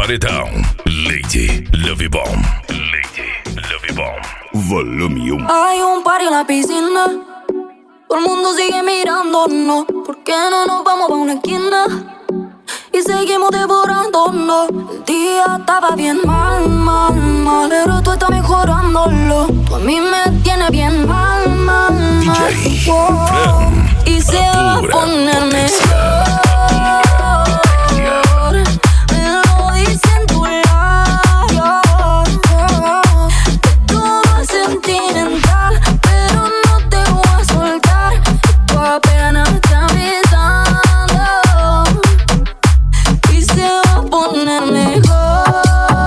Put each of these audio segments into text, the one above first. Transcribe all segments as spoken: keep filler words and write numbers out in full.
Paredão, Lady Love Bomb. Lady Love Bomb. Volume um. Hay un party en la piscina. Todo el mundo sigue mirándonos. ¿Por qué no nos vamos pa' una esquina? Y seguimos devorándonos. El día estaba bien mal, mal, mal, pero tú estás mejorándolo. Tú a mí me tienes bien mal, mal, mal. D J wow. Fran, y se va a poner mejor. Me lo dicen tus labios. Todo es sentimental, pero no te voy a soltar. Tu apenas está besando y se va a poner mejor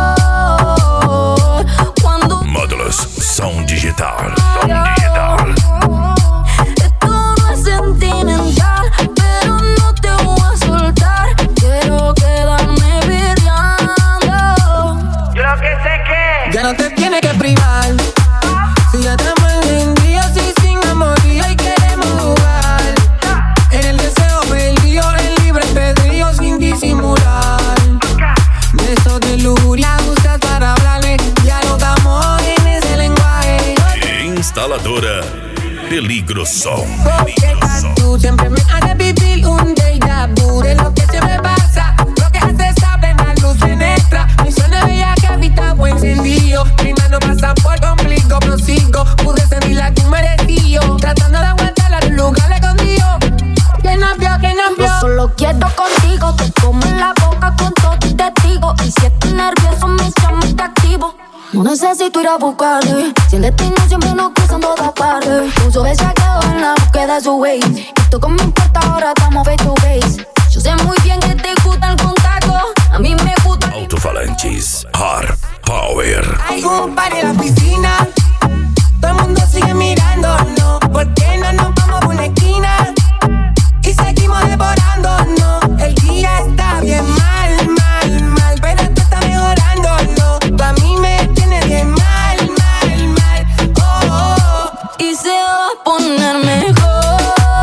cuando Módulos Som Digital. Som Digital. Esto no es sentimental, pero no te voy a soltar. Quiero quedarme peleando. Yo lo que sé que ya no te tienes que privar. Si ya estamos en día, sí, sin amorío y queremos jugar. En el deseo perdido, en libre albedrío sin disimular. De eso de lujuria usas para hablarle. Ya no estamos en ese lenguaje. Instaladora Peligro Som. Porque tú siempre me haces vivir un déjà vu de lo que siempre pasa. Lo que haces sabe la luz penetra. Mi sueño veía que habita buen encendido. Mis manos pasan por complico, prosigo. Pude sentir la que merecía. Tratando de aguantarla en un lugar escondido. Que no vio, que no vio. Yo solo quiero contigo. Te como en la boca con todo y testigo. Y si estás nervioso, me llamo y te activo. No necesito ir a buscarle. Si el destino siempre nos cruza en todas partes. Puso esa quedó en la búsqueda de su way. Esto como me importa, ahora estamos face to face. Yo sé muy bien que te gusta el contacto. A mí me gusta. Altofalantes Hard Power. Hay un par en la piscina. Todo el mundo sigue mirándonos. ¿Por qué no nos vamos a una esquina? Y seguimos devorándonos. El día está bien mal, mal, mal, pero tú estás mejorando, no. Tú a mí me tienes bien mal, mal, mal. Oh, oh, oh. Y se va a poner mejor.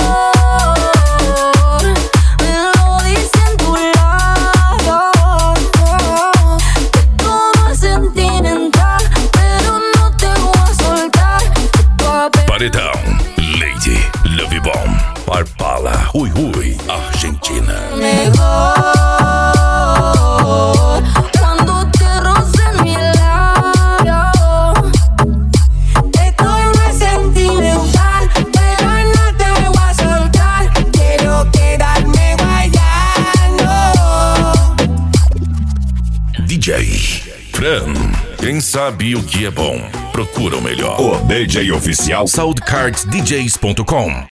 Me lo dicen tus labios. Que todo es sentimental, pero no te voy a soltar. Tu apenas Paredão, Lady Love Bomb. Parpala, Ui Ui, Argentina. mejor cuando te rocen mi labio. Esto no es sentimental, pero no te voy a soltar. Quiero quedarme guayando. D J Fran. Quem sabe o que é bom, procura o melhor. O D J oficial soundcards d js ponto com